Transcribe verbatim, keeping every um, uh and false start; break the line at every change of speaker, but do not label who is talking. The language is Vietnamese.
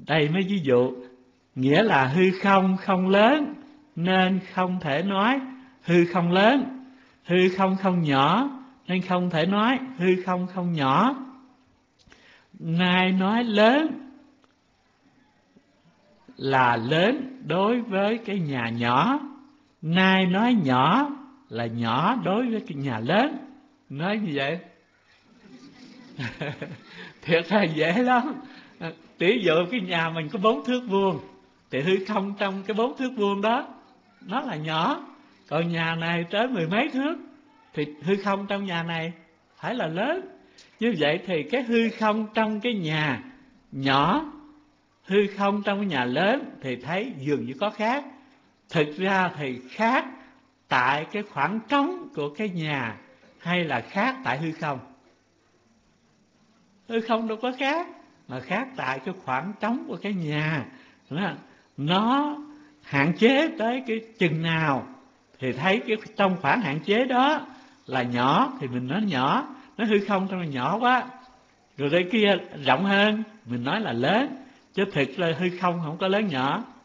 Đây mấy ví dụ, nghĩa là hư không không lớn nên không thể nói hư không lớn, hư không không nhỏ nên không thể nói hư không không nhỏ. Nay nói lớn là lớn đối với cái nhà nhỏ, nay nói nhỏ là nhỏ đối với cái nhà lớn. Nói như vậy thiệt là dễ lắm. Tỷ dụ cái nhà mình có bốn thước vuông thì hư không trong cái bốn thước vuông đó nó là nhỏ, còn nhà này tới mười mấy thước thì hư không trong nhà này phải là lớn. Như vậy thì cái hư không trong cái nhà nhỏ, hư không trong cái nhà lớn thì thấy dường như có khác. Thực ra thì khác tại cái khoảng trống của cái nhà hay là khác tại hư không? Hư không đâu có khác, mà khác tại cái khoảng trống của cái nhà. Nó hạn chế tới cái chừng nào thì thấy cái trong khoảng hạn chế đó là nhỏ thì mình nói nhỏ, nó hư không trong là nhỏ quá. Rồi đây kia rộng hơn mình nói là lớn, chứ thực là hư không không có lớn nhỏ.